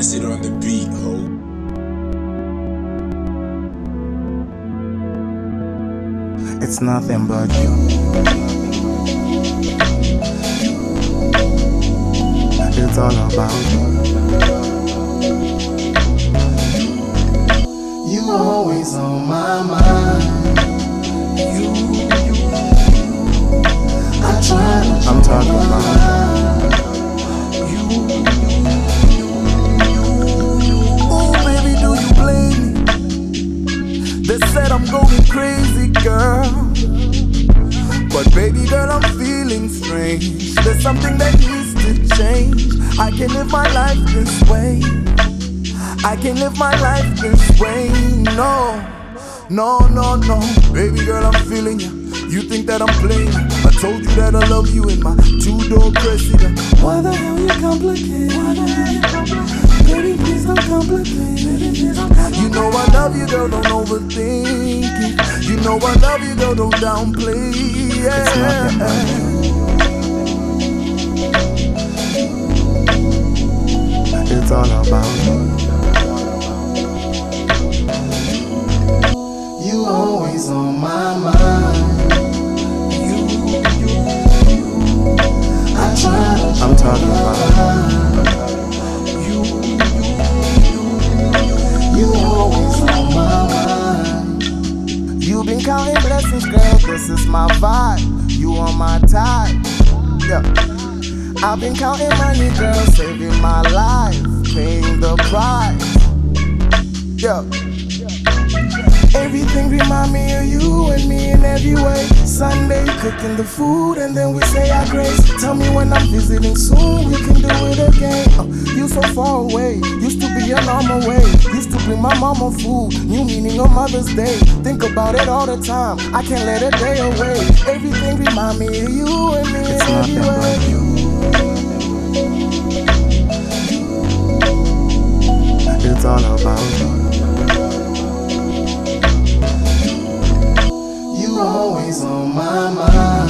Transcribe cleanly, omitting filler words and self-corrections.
Acid on the beat, ho. It's nothing but you. It's all about you. You always on my mind. I'm talking about you. Oh, baby, do you blame me? They said I'm going crazy, girl. But baby girl, I'm feeling strange. There's something that needs to change. I can't live my life this way. I can't live my life this way. No, no, no, no. Baby girl, I'm feeling you. You think that I'm playing? I told you that I love you in my two-door Cressida. Why the hell you complicate? Baby, please don't complicate. You know I love you, girl, don't overthink it. You know I love you, girl, don't downplay it. It's nothing but you. It's all about you. You always on my mind. I'm talking about you. You always on my mind. You've been counting blessings, girl. This is my vibe. You on my type. Yeah. I've been counting money, girl, saving my life, paying the price. Yeah. Everything remind me of you and me in every way. Sunday, cooking the food and then we say our grace. Tell me when I'm visiting soon, we can do it again. You so far away, used to be a normal way. Used to bring my mama food, new meaning of Mother's Day. Think about it all the time, I can't let a day away. Everything remind me of you and me in every way. It's all about you. Always on my mind.